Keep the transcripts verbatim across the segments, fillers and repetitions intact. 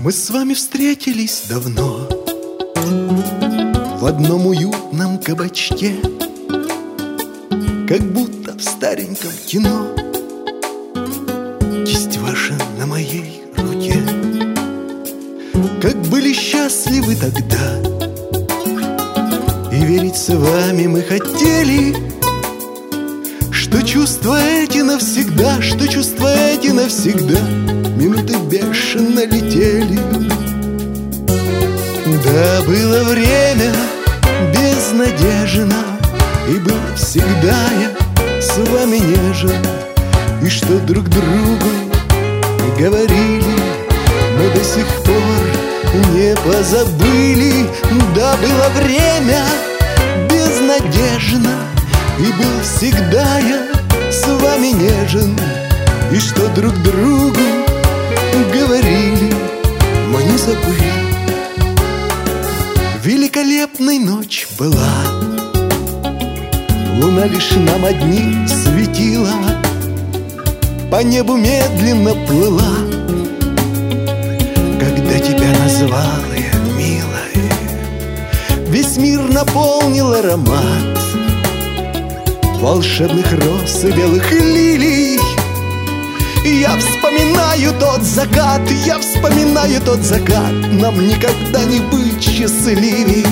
Мы с вами встретились давно в одном уютном кабачке, как будто в стареньком кино. Кисть ваша на моей руке. Как были счастливы тогда, и верить с вами мы хотели, что чувства эти навсегда, что чувства эти навсегда. Минуты бешено летели. Да, было время безнадежно, и был всегда я с вами нежен. И что друг другу говорили, мы до сих пор не позабыли. Да, было время безнадежно, и был всегда я с вами нежен. И что друг другу говорили, мы не забыли. Великолепной ночь была, луна лишь нам одни светила, по небу медленно плыла. Когда тебя назвала я милой, весь мир наполнил аромат волшебных роз и белых лилий. Я вспоминаю тот закат, я вспоминаю тот закат. Нам никогда не быть счастливей.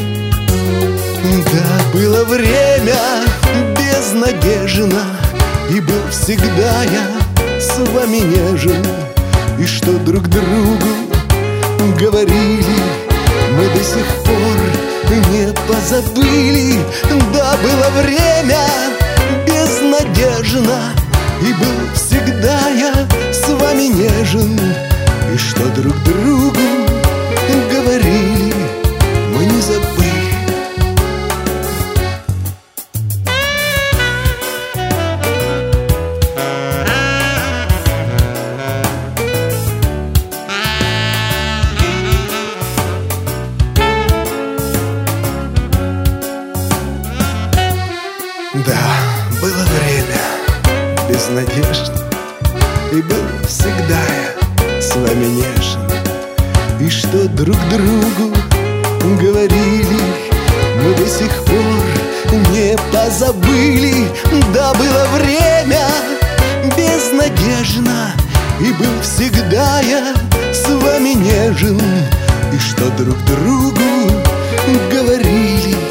Да, было время безнадежно, и был всегда я с вами нежен. И что друг другу говорили, мы до сих пор не позабыли. Да, было время безнадежно, и был всегда я с вами нежен. И что друг другу говорили, мы не забыли. Да, было время безнадежно, и был всегда я с вами нежен. И что друг другу говорили, мы до сих пор не позабыли. Да, было время безнадежно, и был всегда я с вами нежен. И что друг другу говорили,